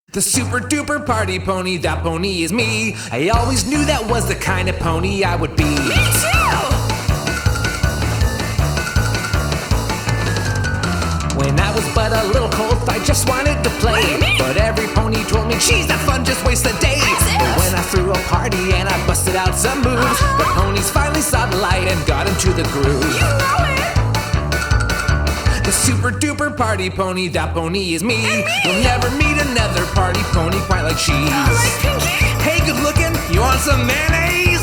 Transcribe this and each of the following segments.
The super duper party pony, that pony is me. I always knew that was the kind of pony I would be. Me too! When I was but a little colt, I just wanted to play. But every pony told me, geez, that fun just wastes the day. But when I threw a party and I busted out some moves, the ponies finally saw the light and got into the groove. You know it! The super duper party pony, that pony is me. You'll never meet another party pony quite like she's. Like Pinky? Hey, good looking, you want some mayonnaise?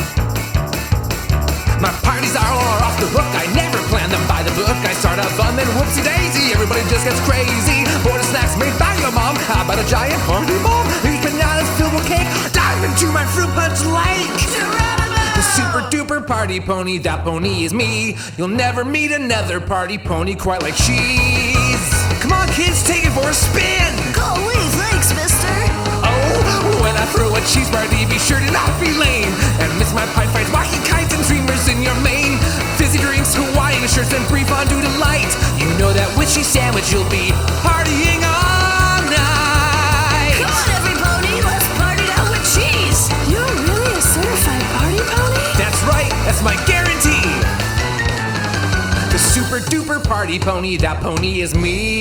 My parties are all off the hook, I never plan them by the book. I start a fun, then whoopsie daisy, everybody just gets crazy. Order snacks made by your mom, how about a giant party bomb? These bananas filled with cake, dive into my fruit punch lake. The super duper party pony, that pony is me. You'll never meet another party pony quite like she's. Come on kids, take it for a spin. Golly, thanks, mister. Oh, when I throw a cheese party, be sure to not be lame and miss my pipe fights, wacky kites and dreamers in your mane. Fizzy drinks, Hawaiian shirts, and free fondue delight. You know that witchy sandwich you'll be partying all night. Come on, every pony, let's party out with cheese. You're really a certified party pony? That's right, that's my guarantee. The super duper party pony, that pony is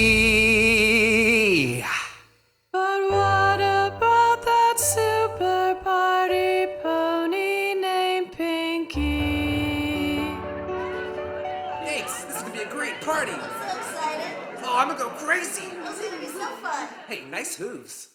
me. But what about that super party pony named Pinky? Thanks, this is gonna be a great party. So excited. Oh, I'm gonna go crazy. This is gonna be so fun. Hey, nice hooves.